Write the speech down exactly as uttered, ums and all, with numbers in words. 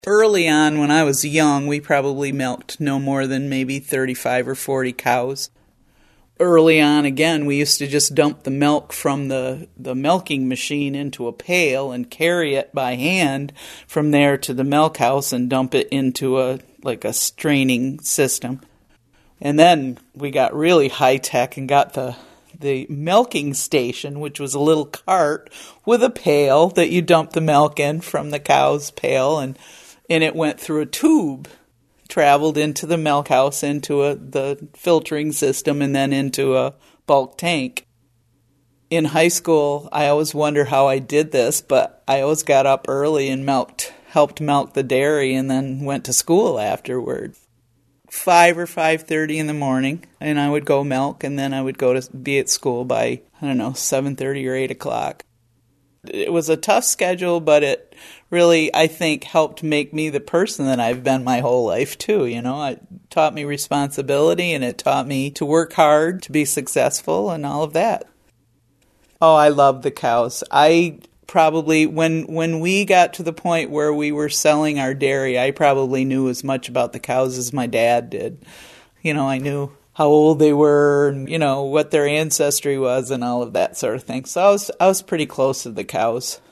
Early on, when I was young, we probably milked no more than maybe thirty-five or forty cows. Early on, again, we used to just dump the milk from the, the milking machine into a pail and carry it by hand from there to the milk house and dump it into a like a straining system. And then we got really high-tech and got the the milking station, which was a little cart with a pail that you dump the milk in from the cow's pail, and, and it went through a tube, traveled into the milk house, into a, the filtering system, and then into a bulk tank. In high school, I always wonder how I did this, but I always got up early and milked, helped milk the dairy, and then went to school afterward. Five or five thirty in the morning, and I would go milk, and then I would go to be at school by, I don't know, seven thirty or eight o'clock. It was a tough schedule, but it really, I think, helped make me the person that I've been my whole life, too. You know, it taught me responsibility, and it taught me to work hard, to be successful, and all of that. Oh, I love the cows. I probably, when when we got to the point where we were selling our dairy, I probably knew as much about the cows as my dad did. You know, I knew how old they were, and, you know, what their ancestry was and all of that sort of thing. So I was I was pretty close to the cows.